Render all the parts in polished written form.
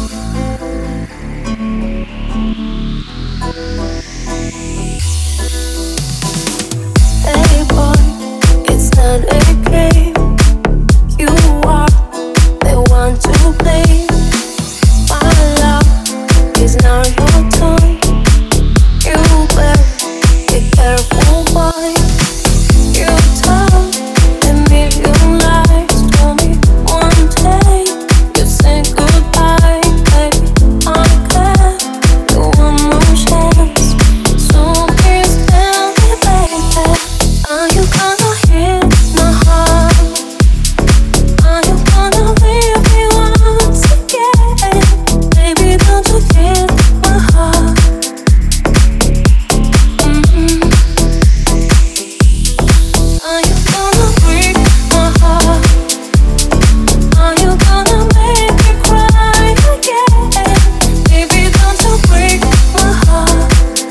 Hey boy, it's not a game. You are the one to blame. My love is not your time. You better be careful, boy. You told a million lies to me one day. You say goodbye, baby. I can't do one more chance. So please tell me, baby, are you gonna hit my heart? Are you gonna leave me once again? Baby, don't you hit my heart? Are you gonna break my heart? Are you gonna make me cry again? Baby, don't you break my heart?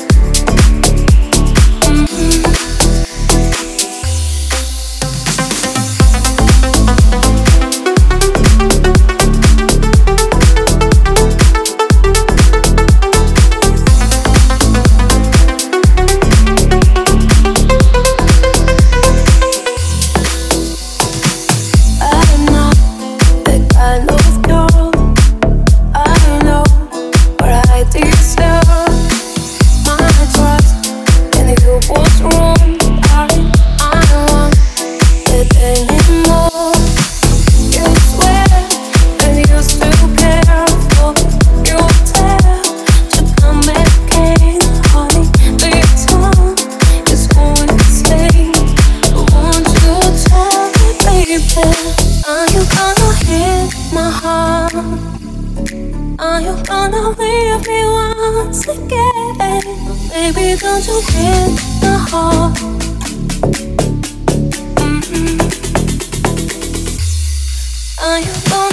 I'm not the kind of girl. I know what I deserve. My trust in you was wrong. I don't want it anymore. You swear that you still care for me. You tell to come back again, honey. This time is going to stay. Won't you tell me, baby? Are you gonna hit my heart? Are you gonna leave me once again? Baby, don't you hit my heart? Are you gonna